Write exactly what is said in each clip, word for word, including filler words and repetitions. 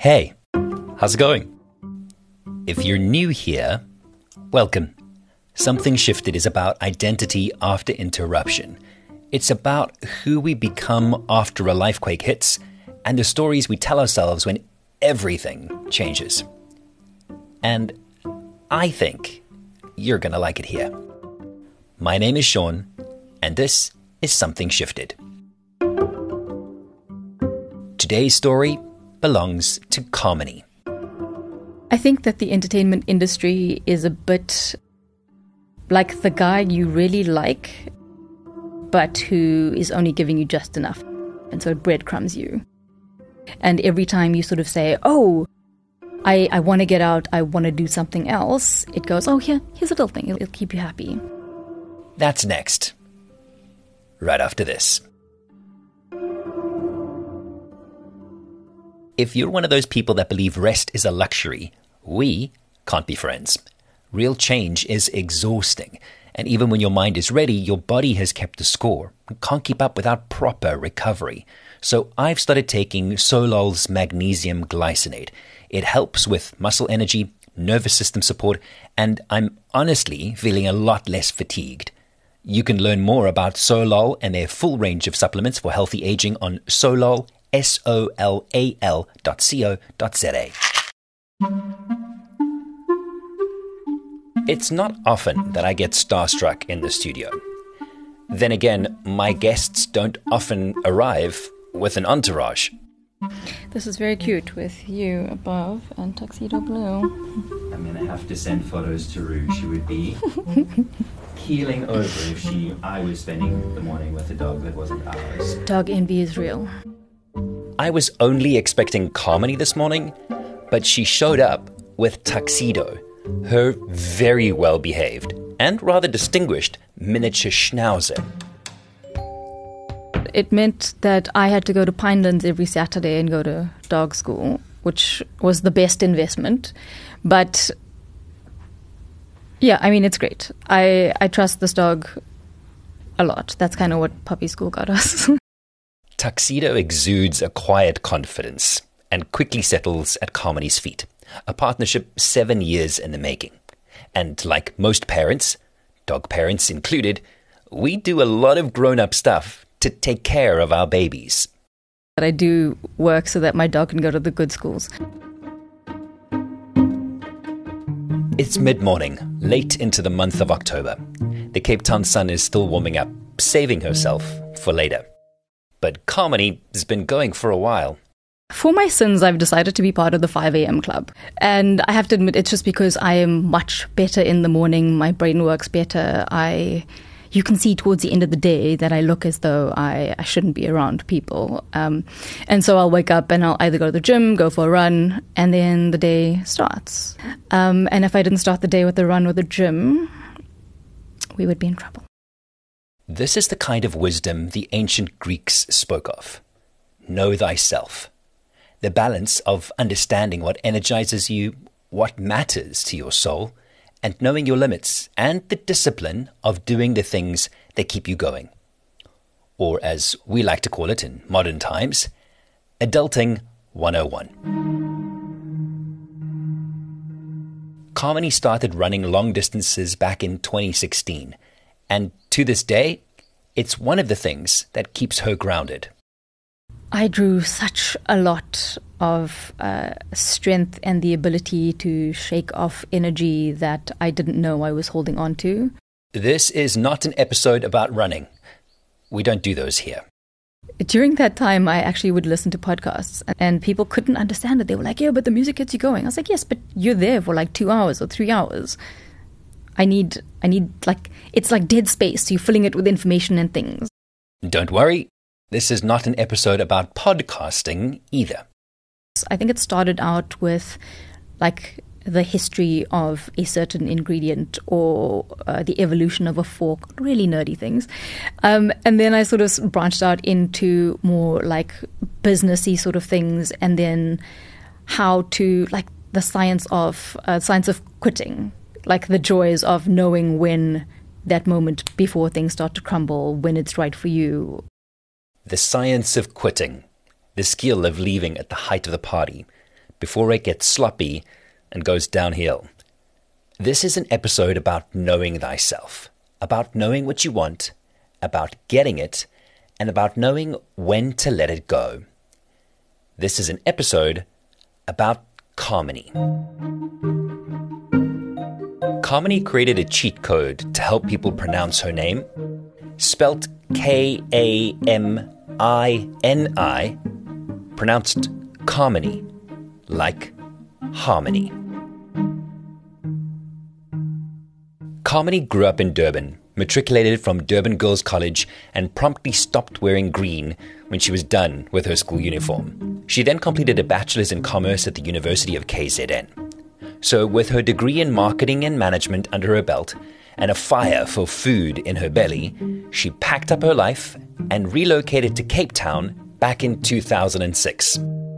Hey, how's it going? If you're new here, welcome. Something Shifted is about identity after interruption. It's about who we become after a lifequake hits and the stories we tell ourselves when everything changes. And I think you're going to like it here. My name is Sean, and this is Something Shifted. Today's story belongs to Carmony. I think that the entertainment industry is a bit like the guy you really like, but who is only giving you just enough. And so it breadcrumbs you. And every time you sort of say, oh, I, I want to get out, I want to do something else, it goes, oh, here, here's a little thing, it'll, it'll keep you happy. That's next. Right after this. If you're one of those people that believe rest is a luxury, we can't be friends. Real change is exhausting. And even when your mind is ready, your body has kept the score and can't keep up without proper recovery. So I've started taking Solol's magnesium glycinate. It helps with muscle energy, nervous system support, and I'm honestly feeling a lot less fatigued. You can learn more about Solol and their full range of supplements for healthy aging on Solol, S O L A L dot co dot Z A. It's not often that I get starstruck in the studio. Then again, my guests don't often arrive with an entourage. This is very cute with you above and tuxedo blue. I'm going to have to send photos to Rue. She would be keeling over if she I was spending the morning with a dog that wasn't ours. Dog envy is real. I was only expecting Carmony this morning, but she showed up with Tuxedo, her very well-behaved and rather distinguished miniature schnauzer. It meant that I had to go to Pinelands every Saturday and go to dog school, which was the best investment. But yeah, I mean, it's great. I, I trust this dog a lot. That's kind of what puppy school got us. Tuxedo exudes a quiet confidence and quickly settles at Carmony's feet. A partnership seven years in the making. And like most parents, dog parents included, we do a lot of grown-up stuff to take care of our babies. But I do work so that my dog can go to the good schools. It's mid-morning, late into the month of October. The Cape Town sun is still warming up, saving herself for later. But Carmony has been going for a while. For my sins, I've decided to be part of the five a.m. club. And I have to admit, it's just because I am much better in the morning. My brain works better. I, you can see towards the end of the day that I look as though I, I shouldn't be around people. Um, and so I'll wake up and I'll either go to the gym, go for a run, and then the day starts. Um, and if I didn't start the day with a run or the gym, we would be in trouble. This is the kind of wisdom the ancient Greeks spoke of. Know thyself. The balance of understanding what energizes you, what matters to your soul, and knowing your limits, and the discipline of doing the things that keep you going. Or as we like to call it in modern times, Adulting one oh one. Carmony started running long distances back in twenty sixteen. And to this day, it's one of the things that keeps her grounded. I drew such a lot of uh, strength and the ability to shake off energy that I didn't know I was holding on to. This is not an episode about running. We don't do those here. During that time, I actually would listen to podcasts and people couldn't understand it. They were like, yeah, but the music gets you going. I was like, yes, but you're there for like two hours or three hours. I need, I need like, it's like dead space. So you're filling it with information and things. Don't worry. This is not an episode about podcasting either. I think it started out with like the history of a certain ingredient or uh, the evolution of a fork, really nerdy things. Um, and then I sort of branched out into more like businessy sort of things, and then how to like the science of uh, science of quitting. Like the joys of knowing when that moment before things start to crumble, when it's right for you. The science of quitting, the skill of leaving at the height of the party, before it gets sloppy and goes downhill. This is an episode about knowing thyself, about knowing what you want, about getting it, and about knowing when to let it go. This is an episode about Carmony. Carmony created a cheat code to help people pronounce her name, spelt K A M I N I, pronounced Carmony, like harmony. Carmony grew up in Durban, matriculated from Durban Girls College, and promptly stopped wearing green when she was done with her school uniform. She then completed a bachelor's in commerce at the University of K Z N. So with her degree in marketing and management under her belt, and a fire for food in her belly, she packed up her life and relocated to Cape Town back in two thousand six.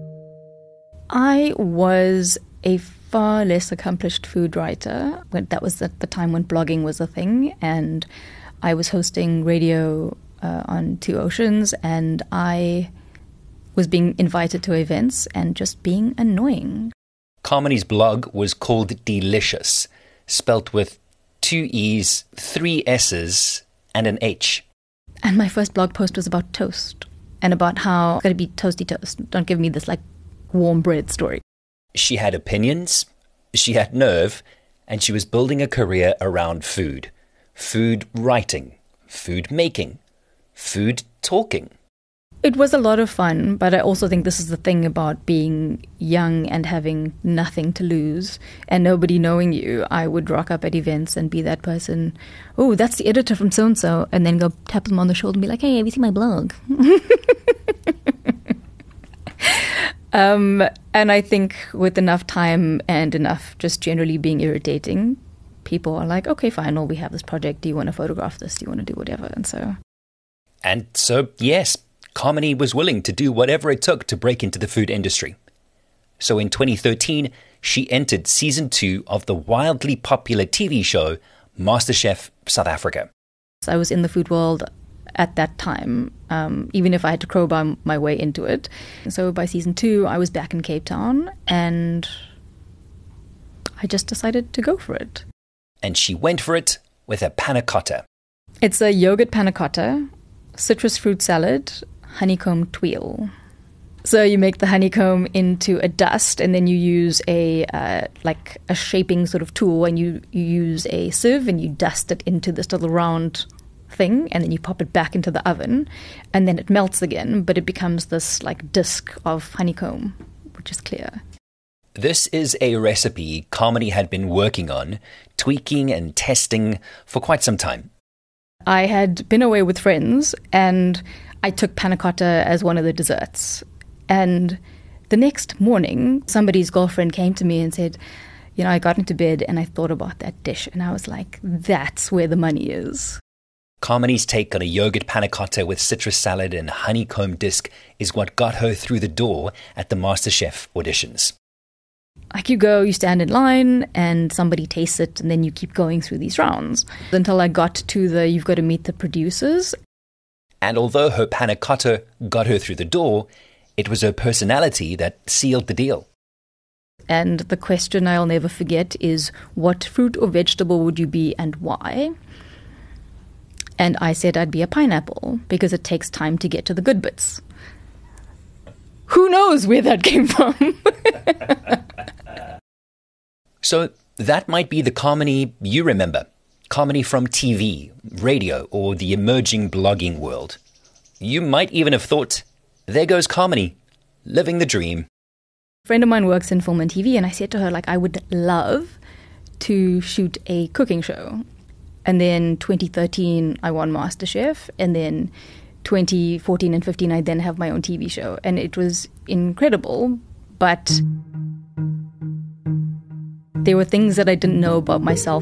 I was a far less accomplished food writer. That was at the time when blogging was a thing, and I was hosting radio uh, on Two Oceans, and I was being invited to events and just being annoying. Carmony's blog was called Delicious, spelt with two E's, three S's, and an H. And my first blog post was about toast and about how it's got to be toasty toast. Don't give me this like warm bread story. She had opinions, she had nerve, and she was building a career around food. Food writing, food making, food talking. It was a lot of fun, but I also think this is the thing about being young and having nothing to lose and nobody knowing you. I would rock up at events and be that person, oh, that's the editor from so-and-so, and then go tap them on the shoulder and be like, hey, have you seen my blog? um, and I think with enough time and enough just generally being irritating, people are like, okay, fine, well, we have this project. Do you want to photograph this? Do you want to do whatever? And so... And so, yes, Carmony was willing to do whatever it took to break into the food industry. So in twenty thirteen, she entered season two of the wildly popular T V show MasterChef South Africa. So I was in the food world at that time, um, even if I had to crowbar my way into it. So by season two, I was back in Cape Town, and I just decided to go for it. And she went for it with a panna cotta. It's a yogurt panna cotta, citrus fruit salad, honeycomb tuile. So you make the honeycomb into a dust, and then you use a uh, like a shaping sort of tool, and you, you use a sieve and you dust it into this little round thing, and then you pop it back into the oven, and then it melts again, but it becomes this like disc of honeycomb, which is clear. This is a recipe Carmony had been working on, tweaking and testing for quite some time. I had been away with friends, and I took panna cotta as one of the desserts. And the next morning, somebody's girlfriend came to me and said, you know, I got into bed and I thought about that dish. And I was like, that's where the money is. Carmony's take on a yogurt panna cotta with citrus salad and honeycomb disc is what got her through the door at the MasterChef auditions. Like you go, you stand in line and somebody tastes it, and then you keep going through these rounds until I got to the you've got to meet the producers. And although her panna cotta got her through the door, it was her personality that sealed the deal. And the question I'll never forget is, what fruit or vegetable would you be and why? And I said I'd be a pineapple because it takes time to get to the good bits. Who knows where that came from? So that might be the Carmony you remember. Carmony from T V, radio, or the emerging blogging world. You might even have thought, there goes Carmony, living the dream. A friend of mine works in film and T V, and I said to her, like, I would love to shoot a cooking show. And then twenty thirteen, I won MasterChef, and then twenty fourteen and fifteen, I then have my own T V show. And it was incredible, but there were things that I didn't know about myself.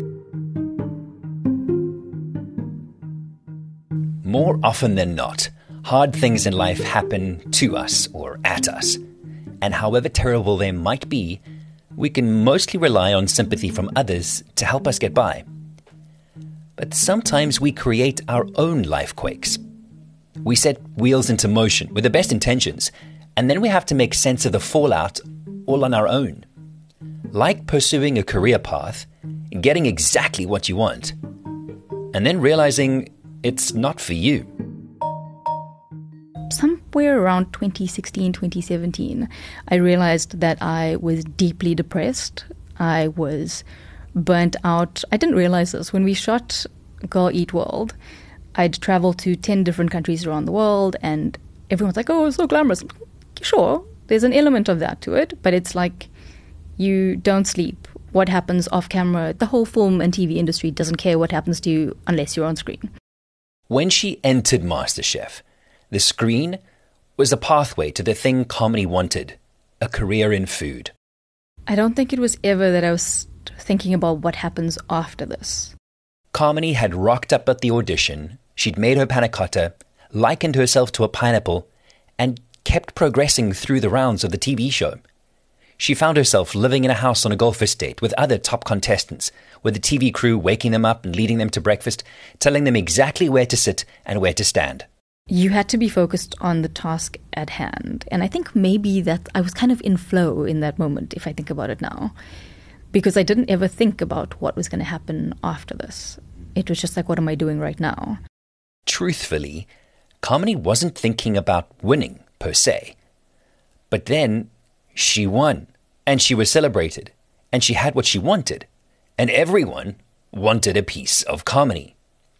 More often than not, hard things in life happen to us or at us. And however terrible they might be, we can mostly rely on sympathy from others to help us get by. But sometimes we create our own life quakes. We set wheels into motion with the best intentions, and then we have to make sense of the fallout all on our own. Like pursuing a career path, getting exactly what you want, and then realizing it's not for you. Somewhere around twenty sixteen, twenty seventeen, I realized that I was deeply depressed. I was burnt out. I didn't realize this. When we shot Girl Eat World, I'd traveled to ten different countries around the world, and everyone's like, oh, it's so glamorous. Sure, there's an element of that to it, but it's like you don't sleep. What happens off camera? The whole film and T V industry doesn't care what happens to you unless you're on screen. When she entered MasterChef, the screen was a pathway to the thing Carmony wanted, a career in food. I don't think it was ever that I was thinking about what happens after this. Carmony had rocked up at the audition, she'd made her panna cotta, likened herself to a pineapple, and kept progressing through the rounds of the T V show. She found herself living in a house on a golf estate with other top contestants, with the T V crew waking them up and leading them to breakfast, telling them exactly where to sit and where to stand. You had to be focused on the task at hand. And I think maybe that I was kind of in flow in that moment, if I think about it now, because I didn't ever think about what was going to happen after this. It was just like, what am I doing right now? Truthfully, Carmony wasn't thinking about winning, per se. But then she won, and she was celebrated, and she had what she wanted, and everyone wanted a piece of Carmony.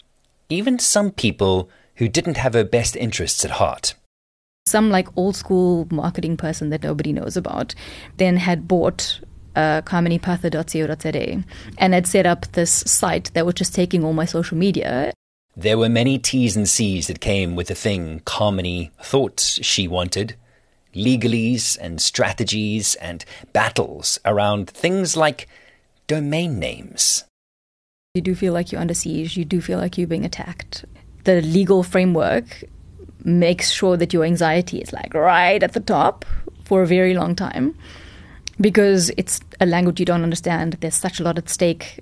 Even some people who didn't have her best interests at heart. Some like old school marketing person that nobody knows about then had bought uh, carmony patha dot co dot za and had set up this site that was just taking all my social media. There were many T's and C's that came with the thing Carmony thought she wanted. Legalese and strategies and battles around things like domain names. You do feel like you're under siege. You do feel like you're being attacked. The legal framework makes sure that your anxiety is like right at the top for a very long time because it's a language you don't understand. There's such a lot at stake.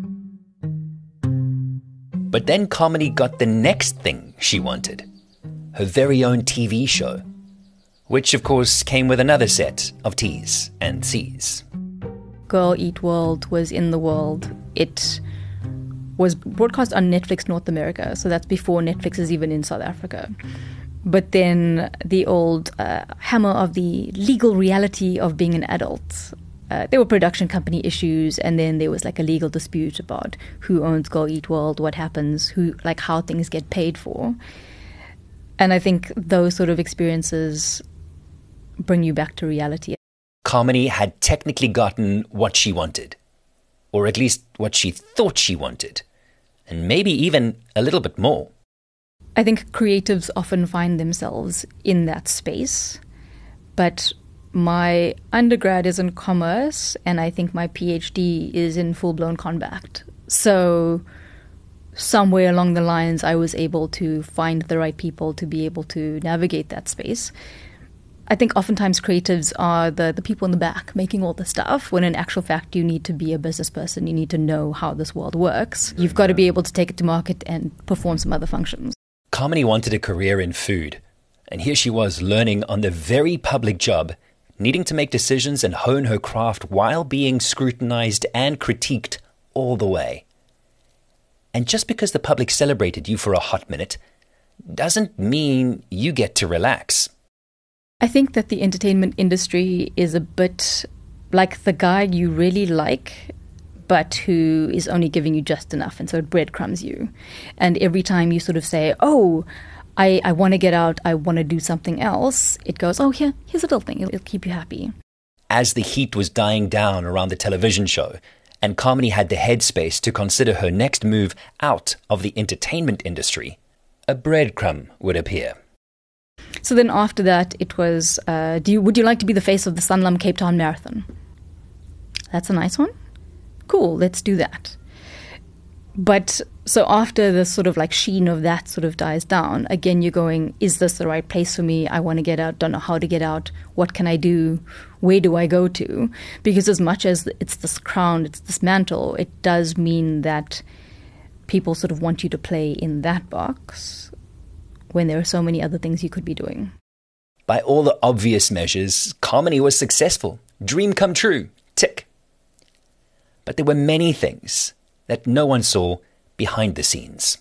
But then Carmony got the next thing she wanted, her very own T V show, which of course came with another set of T's and C's. Girl Eat World was in the world. It was broadcast on Netflix North America, so that's before Netflix is even in South Africa. But then the old uh, hammer of the legal reality of being an adult. Uh, there were production company issues, and then there was like a legal dispute about who owns Girl Eat World, what happens, who like how things get paid for. And I think those sort of experiences bring you back to reality. Carmony had technically gotten what she wanted, or at least what she thought she wanted, and maybe even a little bit more. I think creatives often find themselves in that space, but my undergrad is in commerce, and I think my PhD is in full-blown combat. So somewhere along the lines, I was able to find the right people to be able to navigate that space. I think oftentimes creatives are the, the people in the back making all the stuff, when in actual fact you need to be a business person. You need to know how this world works. You've got to be able to take it to market and perform some other functions. Carmony wanted a career in food, and here she was learning on the very public job, needing to make decisions and hone her craft while being scrutinized and critiqued all the way. And just because the public celebrated you for a hot minute doesn't mean you get to relax. I think that the entertainment industry is a bit like the guy you really like, but who is only giving you just enough, and so it breadcrumbs you. And every time you sort of say, oh, I, I want to get out, I want to do something else, it goes, oh, here, here's a little thing, it'll, it'll keep you happy. As the heat was dying down around the television show, and Carmony had the headspace to consider her next move out of the entertainment industry, a breadcrumb would appear. So then after that, it was, uh, do you, would you like to be the face of the Sanlam Cape Town Marathon? That's a nice one. Cool, let's do that. But so after the sort of like sheen of that sort of dies down, again, you're going, is this the right place for me? I want to get out, don't know how to get out. What can I do? Where do I go to? Because as much as it's this crown, it's this mantle, it does mean that people sort of want you to play in that box when there are so many other things you could be doing. By all the obvious measures, Carmony was successful. Dream come true. Tick. But there were many things that no one saw behind the scenes.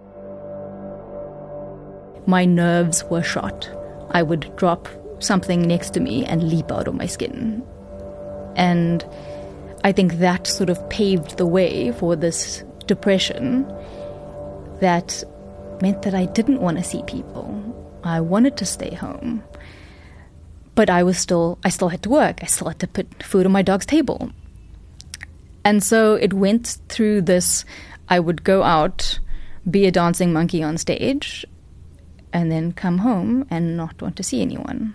My nerves were shot. I would drop something next to me and leap out of my skin. And I think that sort of paved the way for this depression that meant that I didn't want to see people. I wanted to stay home. But I was still, I still had to work. I still had to put food on my dog's table. And so it went through this, I would go out, be a dancing monkey on stage, and then come home and not want to see anyone.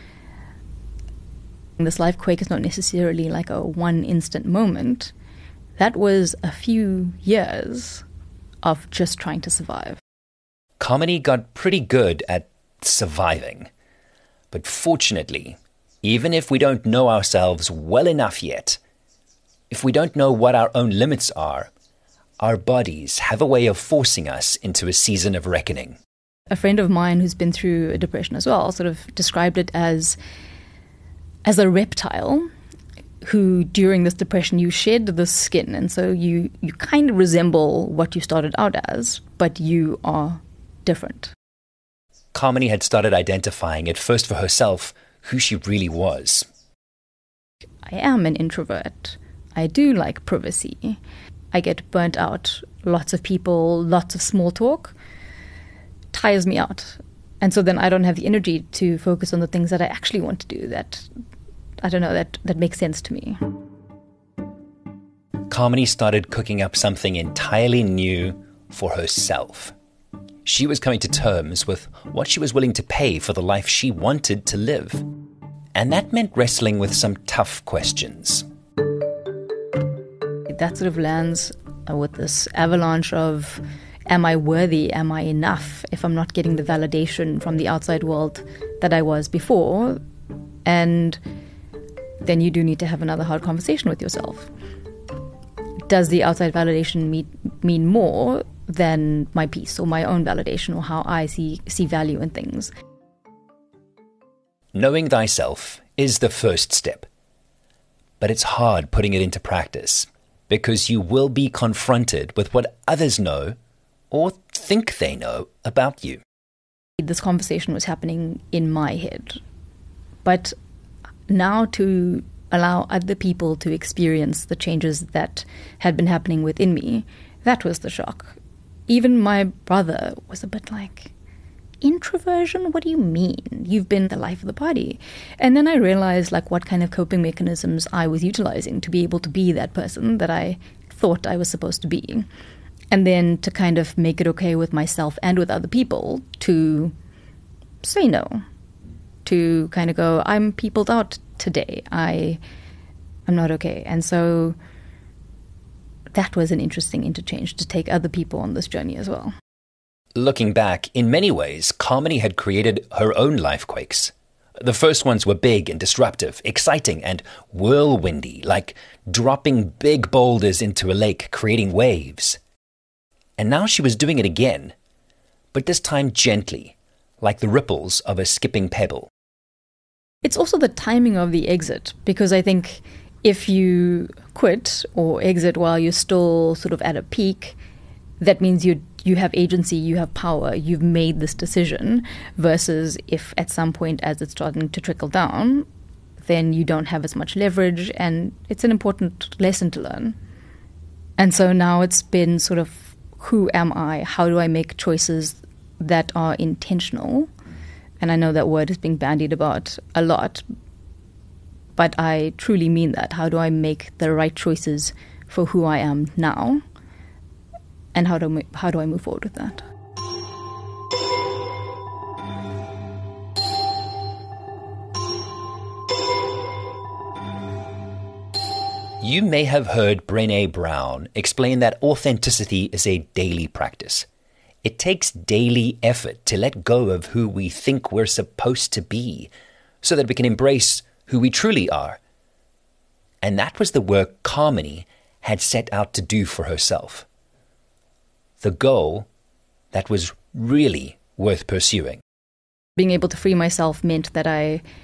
This life quake is not necessarily like a one instant moment. That was a few years of just trying to survive. Carmony got pretty good at surviving. But fortunately, even if we don't know ourselves well enough yet, if we don't know what our own limits are, our bodies have a way of forcing us into a season of reckoning. A friend of mine who's been through a depression as well sort of described it as as a reptile who, during this depression, you shed the skin, and so you, you kind of resemble what you started out as, but you are different. Carmony had started identifying at first for herself who she really was. I am an introvert. I do like privacy. I get burnt out. Lots of people, lots of small talk tires me out. And so then I don't have the energy to focus on the things that I actually want to do that, I don't know, that, that makes sense to me. Carmony started cooking up something entirely new for herself. She was coming to terms with what she was willing to pay for the life she wanted to live. And that meant wrestling with some tough questions. That sort of lands with this avalanche of, am I worthy? Am I enough? If I'm not getting the validation from the outside world that I was before. And then you do need to have another hard conversation with yourself. Does the outside validation mean, mean more than my peace or my own validation or how I see, see value in things? Knowing thyself is the first step. But it's hard putting it into practice because you will be confronted with what others know or think they know about you. This conversation was happening in my head. But now to allow other people to experience the changes that had been happening within me, that was the shock. Even my brother was a bit like, introversion? What do you mean? You've been the life of the party. And then I realized like what kind of coping mechanisms I was utilizing to be able to be that person that I thought I was supposed to be. And then to kind of make it okay with myself and with other people to say no. To kind of go, I'm peopled out today. I, I'm not okay. And so that was an interesting interchange to take other people on this journey as well. Looking back, in many ways, Carmony had created her own life quakes. The first ones were big and disruptive, exciting and whirlwindy, like dropping big boulders into a lake, creating waves. And now she was doing it again, but this time gently, like the ripples of a skipping pebble. It's also the timing of the exit, because I think if you quit or exit while you're still sort of at a peak, that means you you have agency, you have power, you've made this decision, versus if at some point as it's starting to trickle down, then you don't have as much leverage, and it's an important lesson to learn. And so now it's been sort of, who am I? How do I make choices that are intentional? And I know that word is being bandied about a lot, but I truly mean that. How do I make the right choices for who I am now? And how do, how do I move forward with that? You may have heard Brené Brown explain that authenticity is a daily practice. It takes daily effort to let go of who we think we're supposed to be so that we can embrace who we truly are. And that was the work Carmony had set out to do for herself. The goal that was really worth pursuing. Being able to free myself meant that I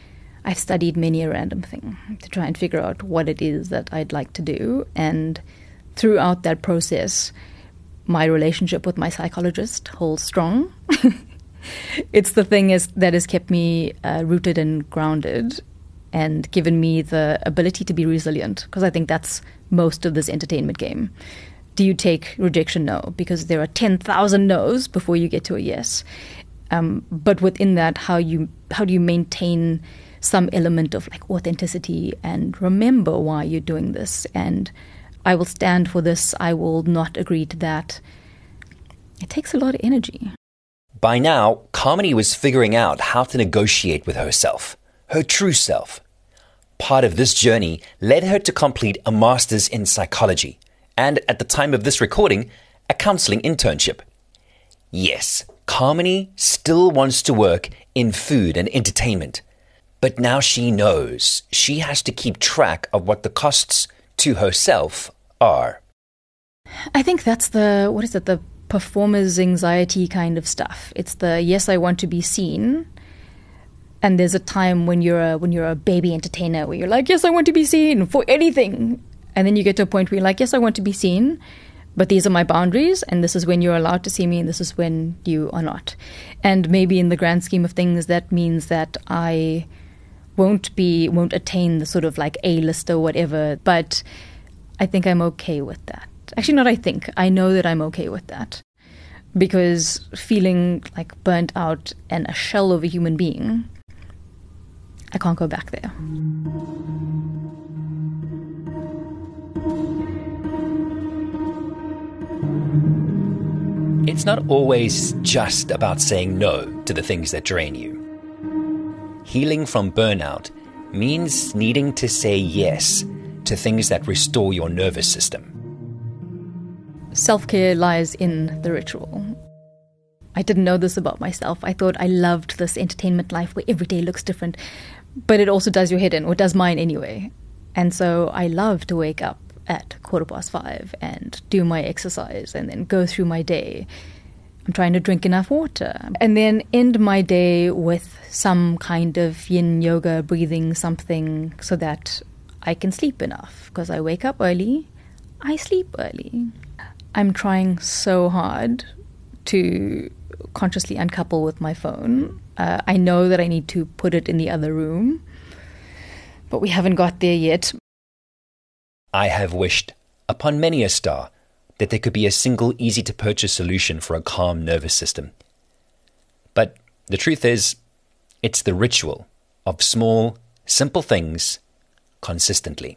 I've studied many a random thing to try and figure out what it is that I'd like to do. And throughout that process, my relationship with my psychologist holds strong. It's the thing is, that has kept me uh, rooted and grounded and given me the ability to be resilient, because I think that's most of this entertainment game. Do you take rejection? No, because there are ten thousand no's before you get to a yes. Um, but within that, how you how do you maintain some element of like authenticity and remember why you're doing this? And I will stand for this. I will not agree to that. It takes a lot of energy. By now, Carmony was figuring out how to negotiate with herself, her true self. Part of this journey led her to complete a master's in psychology and, at the time of this recording, a counseling internship. Yes, Carmony still wants to work in food and entertainment, but now she knows she has to keep track of what the costs to herself are. I think that's the, what is it, the performer's anxiety kind of stuff. It's the, yes, I want to be seen. And there's a time when you're a, when you're a baby entertainer where you're like, yes, I want to be seen for anything. And then you get to a point where you're like, yes, I want to be seen, but these are my boundaries, and this is when you're allowed to see me, and this is when you are not. And maybe in the grand scheme of things, that means that I won't be, won't attain the sort of like A-list or whatever, but I think I'm okay with that. Actually, not I think. I know that I'm okay with that. Because feeling like burnt out and a shell of a human being, I can't go back there. It's not always just about saying no to the things that drain you. Healing from burnout means needing to say yes to things that restore your nervous system. Self-care lies in the ritual. I didn't know this about myself. I thought I loved this entertainment life where every day looks different, but it also does your head in, or does mine anyway. And so I love to wake up at quarter past five and do my exercise and then go through my day. I'm trying to drink enough water and then end my day with some kind of yin yoga, breathing something so that I can sleep enough, because I wake up early, I sleep early. I'm trying so hard to consciously uncouple with my phone. Uh, I know that I need to put it in the other room, but we haven't got there yet. I have wished upon many a star that there could be a single easy-to-purchase solution for a calm nervous system. But the truth is, it's the ritual of small, simple things consistently.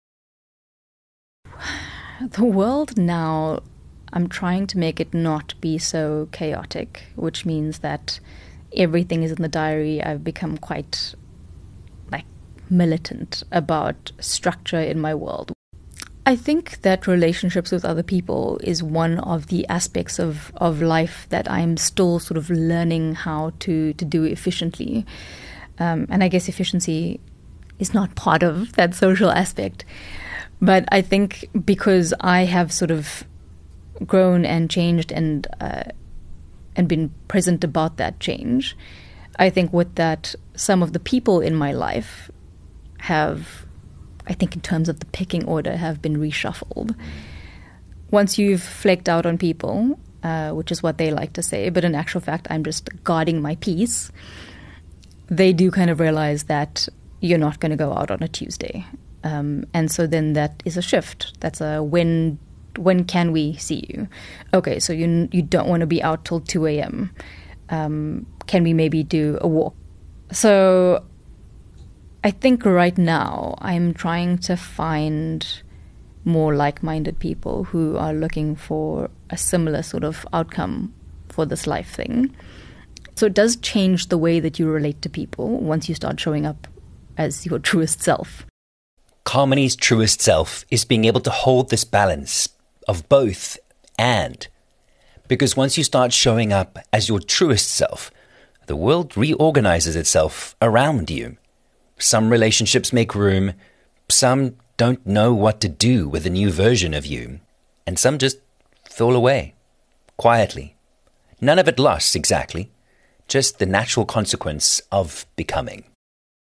The world now, I'm trying to make it not be so chaotic, which means that everything is in the diary. I've become quite like militant about structure in my world. I think that relationships with other people is one of the aspects of, of life that I'm still sort of learning how to, to do efficiently. Um, and I guess efficiency is not part of that social aspect. But I think because I have sort of grown and changed and uh, and been present about that change, I think with that, some of the people in my life have, I think in terms of the pecking order, have been reshuffled. Once you've flaked out on people, uh, which is what they like to say, but in actual fact, I'm just guarding my peace, they do kind of realize that you're not going to go out on a Tuesday. Um, and so then that is a shift. That's a when when can we see you? Okay, so you you don't want to be out till two a.m. Um, can we maybe do a walk? So I think right now I'm trying to find more like-minded people who are looking for a similar sort of outcome for this life thing. So it does change the way that you relate to people once you start showing up as your truest self. Carmony's truest self is being able to hold this balance of both and. Because once you start showing up as your truest self, the world reorganizes itself around you. Some relationships make room, some don't know what to do with a new version of you, and some just fall away, quietly. None of it lost exactly, just the natural consequence of becoming.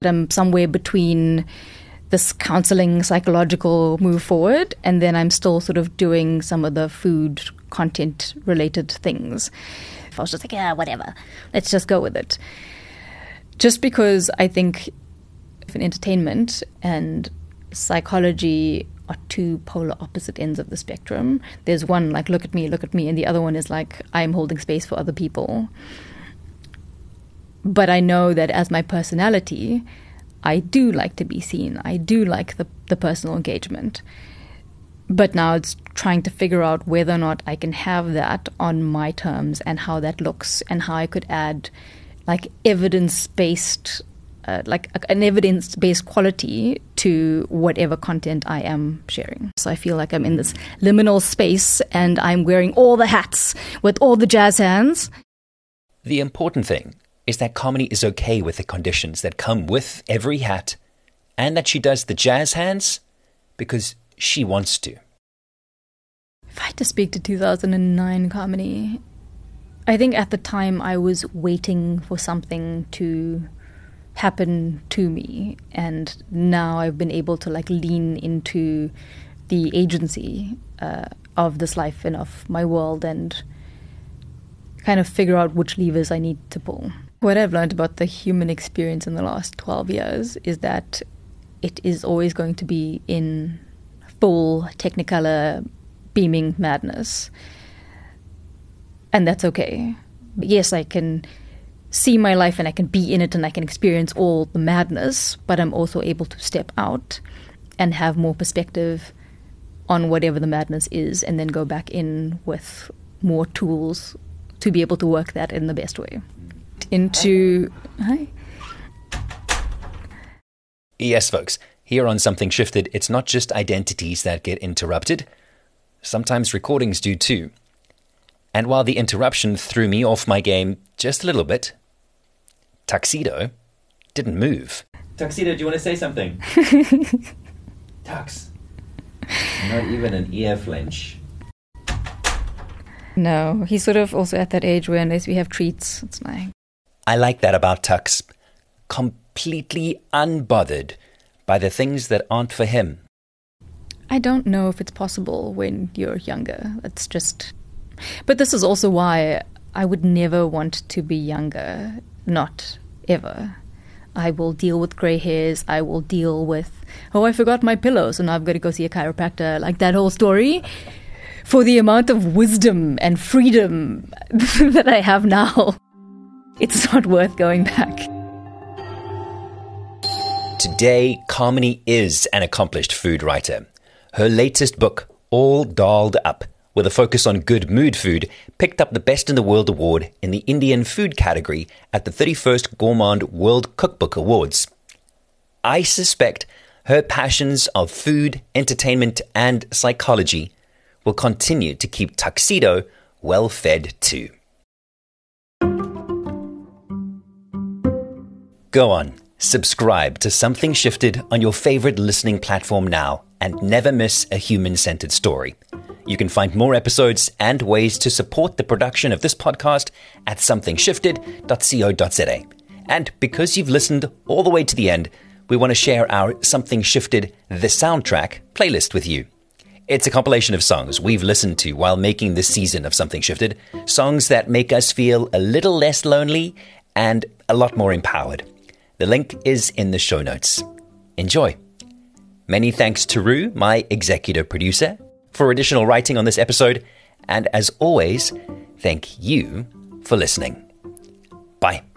I'm somewhere between this counseling, psychological move forward, and then I'm still sort of doing some of the food content related things. I was just like, yeah, whatever. Let's just go with it. Just because I think entertainment and psychology are two polar opposite ends of the spectrum. There's one like, look at me, look at me, and the other one is like, I'm holding space for other people. But I know that as my personality, I do like to be seen. I do like the, the personal engagement. But now it's trying to figure out whether or not I can have that on my terms and how that looks and how I could add like evidence-based, uh, like an evidence-based quality to whatever content I am sharing. So I feel like I'm in this liminal space and I'm wearing all the hats with all the jazz hands. The important thing is that Carmony is okay with the conditions that come with every hat, and that she does the jazz hands because she wants to. If I had to speak to two thousand nine Carmony, I think at the time I was waiting for something to happen to me, and now I've been able to like lean into the agency uh, of this life and of my world and kind of figure out which levers I need to pull. What I've learned about the human experience in the last twelve years is that it is always going to be in full Technicolor beaming madness. And that's okay. Yes, I can see my life and I can be in it and I can experience all the madness, but I'm also able to step out and have more perspective on whatever the madness is and then go back in with more tools to be able to work that in the best way. Into... Hi. Yes, folks. Here on Something Shifted, it's not just identities that get interrupted. Sometimes recordings do too. And while the interruption threw me off my game just a little bit, Tuxedo didn't move. Tuxedo, do you want to say something? Tux. Not even an ear flinch. No, he's sort of also at that age where unless we have treats, it's like... I like that about Tux. Completely unbothered by the things that aren't for him. I don't know if it's possible when you're younger. It's just... But this is also why I would never want to be younger. Not ever. I will deal with grey hairs. I will deal with, oh, I forgot my pillow, so now I've got to go see a chiropractor. Like that whole story. For the amount of wisdom and freedom that I have now, it's not worth going back. Today, Carmony is an accomplished food writer. Her latest book, All Dolled Up, with a focus on good mood food, picked up the Best in the World award in the Indian food category at the thirty-first Gourmand World Cookbook Awards. I suspect her passions of food, entertainment, and psychology will continue to keep Tuxedo well fed too. Go on, subscribe to Something Shifted on your favorite listening platform now and never miss a human-centered story. You can find more episodes and ways to support the production of this podcast at something shifted dot co dot za. And because you've listened all the way to the end, we want to share our Something Shifted The Soundtrack playlist with you. It's a compilation of songs we've listened to while making this season of Something Shifted, songs that make us feel a little less lonely and a lot more empowered. The link is in the show notes. Enjoy. Many thanks to Rue, my executive producer, for additional writing on this episode. And as always, thank you for listening. Bye.